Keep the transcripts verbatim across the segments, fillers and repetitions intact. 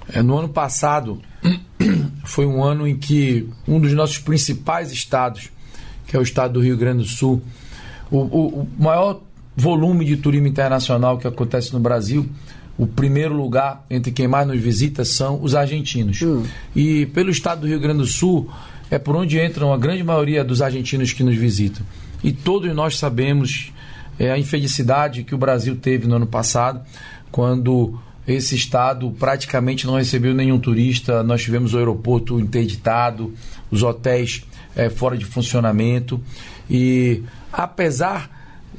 É, no ano passado foi um ano em que um dos nossos principais estados, que é o estado do Rio Grande do Sul, o, o, o maior volume de turismo internacional que acontece no Brasil, o primeiro lugar entre quem mais nos visita são os argentinos. Hum. E pelo estado do Rio Grande do Sul é por onde entram a grande maioria dos argentinos que nos visitam. E todos nós sabemos é, a infelicidade que o Brasil teve no ano passado, quando esse estado praticamente não recebeu nenhum turista. Nós tivemos o aeroporto interditado, os hotéis é, fora de funcionamento. E apesar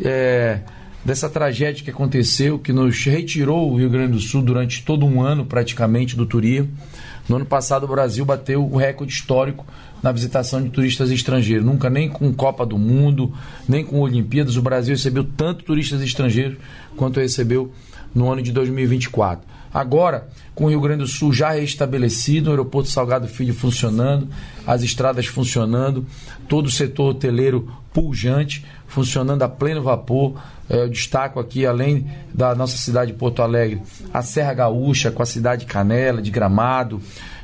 é, dessa tragédia que aconteceu, que nos retirou o Rio Grande do Sul durante todo um ano praticamente do turismo, no ano passado o Brasil bateu o recorde histórico na visitação de turistas estrangeiros. Nunca, nem com Copa do Mundo, nem com Olimpíadas, o Brasil recebeu tanto turistas estrangeiros quanto recebeu no ano de dois mil e vinte e quatro. Agora, com o Rio Grande do Sul já restabelecido, o aeroporto Salgado Filho funcionando, as estradas funcionando, todo o setor hoteleiro pujante, funcionando a pleno vapor. Eu destaco aqui, além da nossa cidade de Porto Alegre, a Serra Gaúcha, com a cidade de Canela, de Gramado,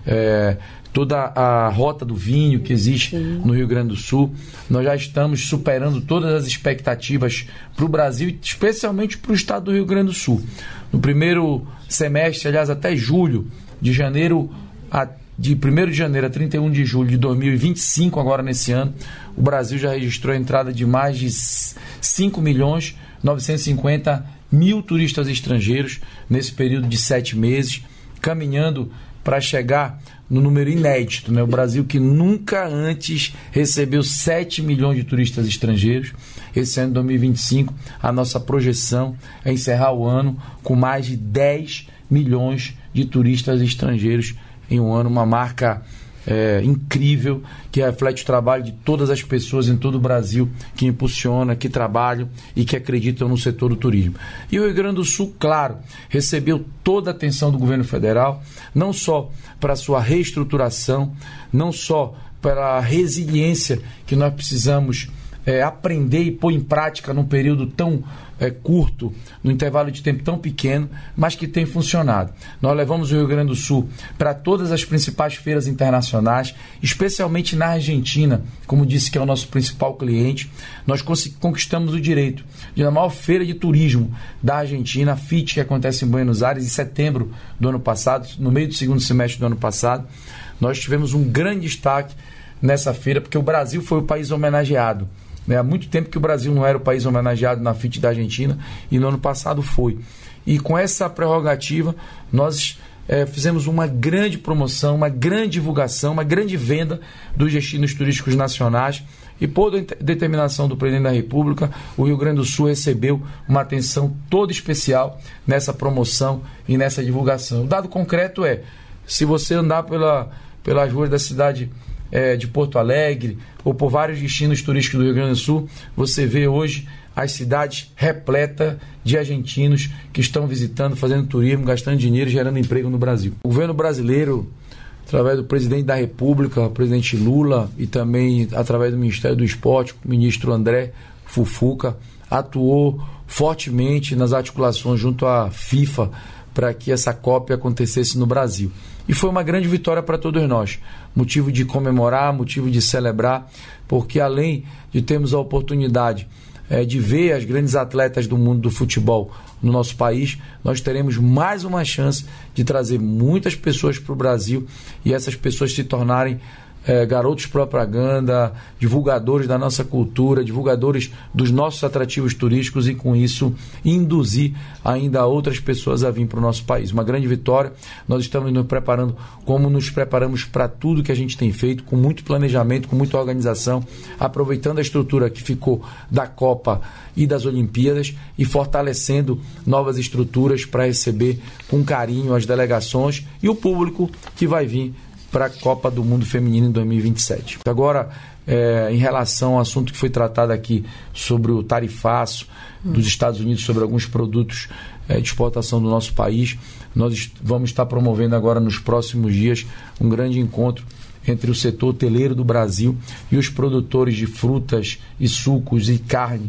é, toda a rota do vinho que existe Sim. no Rio Grande do Sul. Nós já estamos superando todas as expectativas para o Brasil, especialmente para o estado do Rio Grande do Sul. No primeiro semestre, aliás, até julho, de janeiro a de primeiro de janeiro a trinta e um de julho de dois mil e vinte e cinco, agora nesse ano, o Brasil já registrou a entrada de mais de cinco milhões novecentos e cinquenta mil turistas estrangeiros nesse período de sete meses, caminhando para chegar no número inédito, né? O Brasil que nunca antes recebeu sete milhões de turistas estrangeiros. Esse ano de dois mil e vinte e cinco, a nossa projeção é encerrar o ano com mais de dez milhões de turistas estrangeiros em um ano, uma marca é, incrível, que reflete o trabalho de todas as pessoas em todo o Brasil que impulsiona, que trabalham e que acreditam no setor do turismo. E o Rio Grande do Sul, claro, recebeu toda a atenção do governo federal, não só para a sua reestruturação, não só para a resiliência que nós precisamos é, aprender e pôr em prática num período tão é, curto, num intervalo de tempo tão pequeno, mas que tem funcionado. Nós levamos o Rio Grande do Sul para todas as principais feiras internacionais, especialmente na Argentina, como disse que é o nosso principal cliente. Nós conquistamos o direito de, na maior feira de turismo da Argentina, a FIT, que acontece em Buenos Aires, em setembro do ano passado, no meio do segundo semestre do ano passado. Nós tivemos um grande destaque nessa feira, porque o Brasil foi o país homenageado. Há muito tempo que o Brasil não era o país homenageado na FIT da Argentina, e no ano passado foi. E com essa prerrogativa, nós é, fizemos uma grande promoção, uma grande divulgação, uma grande venda dos destinos turísticos nacionais, e por determinação do Presidente da República, o Rio Grande do Sul recebeu uma atenção toda especial nessa promoção e nessa divulgação. O dado concreto é, se você andar pela, pelas ruas da cidade É, de Porto Alegre ou por vários destinos turísticos do Rio Grande do Sul, você vê hoje as cidades repletas de argentinos que estão visitando, fazendo turismo, gastando dinheiro e gerando emprego no Brasil. O governo brasileiro, através do Presidente da República, o presidente Lula, e também através do Ministério do Esporte, o ministro André Fufuca, atuou fortemente nas articulações junto à FIFA para que essa Copa acontecesse no Brasil. E foi uma grande vitória para todos nós, motivo de comemorar, motivo de celebrar, porque além de termos a oportunidade é, de ver as grandes atletas do mundo do futebol no nosso país, nós teremos mais uma chance de trazer muitas pessoas para o Brasil e essas pessoas se tornarem É, garotos propaganda, divulgadores da nossa cultura, divulgadores dos nossos atrativos turísticos, e com isso induzir ainda outras pessoas a vir para o nosso país. Uma grande vitória. Nós estamos nos preparando como nos preparamos para tudo que a gente tem feito, com muito planejamento, com muita organização, aproveitando a estrutura que ficou da Copa e das Olimpíadas e fortalecendo novas estruturas para receber com carinho as delegações e o público que vai vir para a Copa do Mundo Feminino em dois mil e vinte e sete. Agora, é, em relação ao assunto que foi tratado aqui sobre o tarifaço hum. dos Estados Unidos sobre alguns produtos é, de exportação do nosso país, nós vamos estar promovendo agora nos próximos dias um grande encontro entre o setor hoteleiro do Brasil e os produtores de frutas e sucos e carne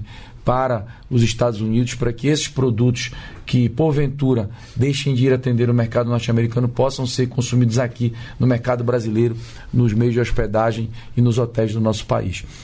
para os Estados Unidos, para que esses produtos que, porventura, deixem de ir atender o mercado norte-americano possam ser consumidos aqui no mercado brasileiro, nos meios de hospedagem e nos hotéis do nosso país.